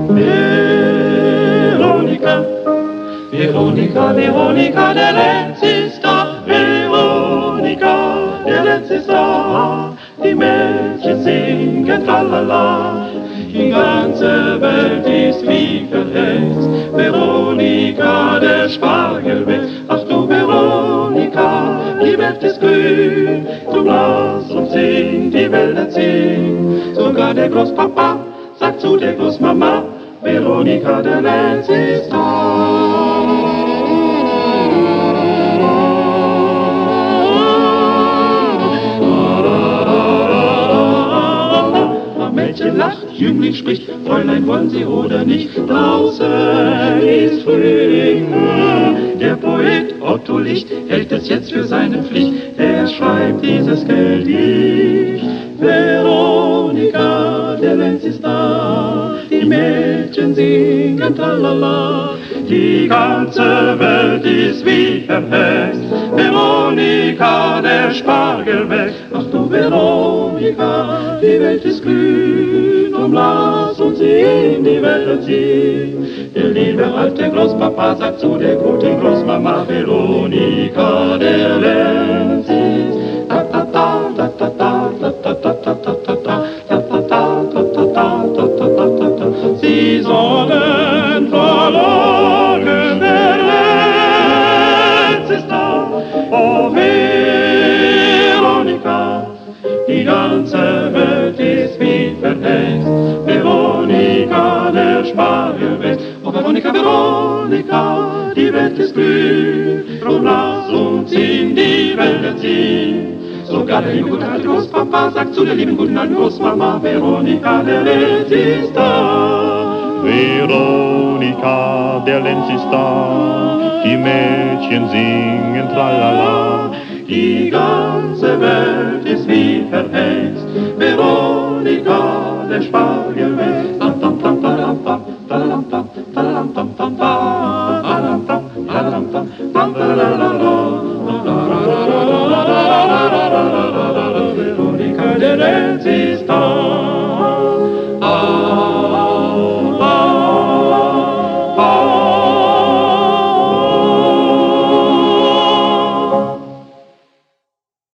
Veronika, Veronika, Veronika, der Lenz ist da. Veronika, der Lenz ist da. Die Mädchen singen tralala. Die ganze Welt ist wie verhext. Veronika, der Spargel wächst. Ach du Veronika, die Welt ist grün. Drum lass uns singen, die Wälder ziehen. Sogar der Großpapa sagt zu der Großmama, Veronika, der Lenz ist da. Mädchen lacht, Jüngling spricht, Fräulein, wollen Sie oder nicht? Draußen ist Frühling. Der Poet Otto Licht hält es jetzt für seine Pflicht. Er schreibt dieses Gedicht. Veronika, der Lenz ist da. Die Mädchen singen tralala. Die ganze Welt ist wie verhext. Veronika, der Spargel wächst. Ach du Veronika, die Welt ist grün. Drum lass uns in die Welt ziehen. Der liebe alte Großpapa sagt zu der guten Großmama, Veronika, der Lenz ist ta ta ta ta ta ta ta ta ta ta ta ta ta ta ta ta ta. Sie sollen verloren, der Lenz ist da. Oh Veronika, die ganze Welt ist wie verhext. Veronika, der Spargel wächst. Oh Veronika, Veronika, die Welt ist grün. Drum lass uns in die Wälder ziehen. Sogar der liebe gute alte Großpapa sagt zu der lieben guten alten Großmama, Veronika, der Lenz ist da. Veronika, der Lenz ist da. Die Mädchen singen tralala. Die ganze Welt ist wie verhext. Veronika, der Spargel wächst. Tam tam tam tam tam tam tam tam tam tam tam tam tam tam tam tam tam tam.